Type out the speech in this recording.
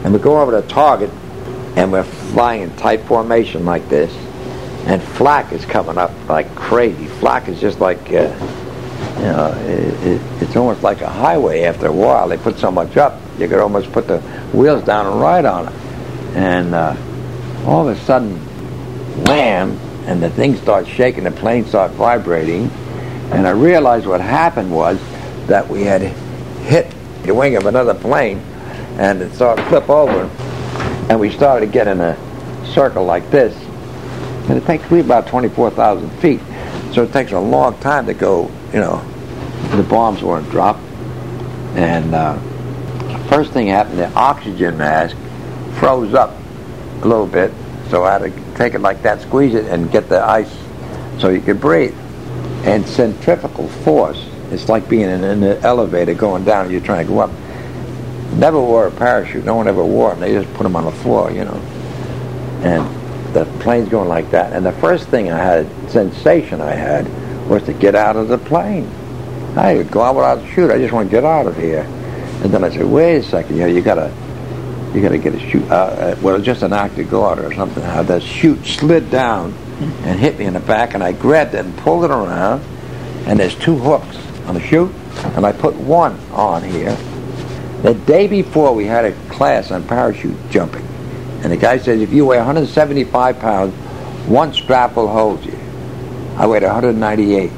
And we go over to target, and we're flying in tight formation like this, and flak is coming up like crazy. Flak is just like, it's almost like a highway. After a while, they put so much up, you could almost put the wheels down and ride on it. And all of a sudden, wham, and the thing starts shaking, the plane starts vibrating, and I realized what happened was that we had hit the wing of another plane, and it started to flip over, and we started to get in a circle like this. And it takes me about 24,000 feet, so it takes a long time to go, the bombs weren't dropped. And the first thing happened, the oxygen mask froze up a little bit, so I had to take it like that, squeeze it, and get the ice so you could breathe. And centrifugal force, it's like being in an elevator going down and you're trying to go up. Never wore a parachute. No one ever wore them. They just put them on the floor, And the plane's going like that. And the first sensation I had was to get out of the plane. I would go out without a chute. I just want to get out of here. And then I said, wait a second, you gotta get a chute. Just an act of God or something. How the chute slid down and hit me in the back, and I grabbed it and pulled it around. And there's two hooks on the chute, and I put one on here. The day before, we had a class on parachute jumping, and the guy says, if you weigh 175 pounds, one strap will hold you. I weighed 198.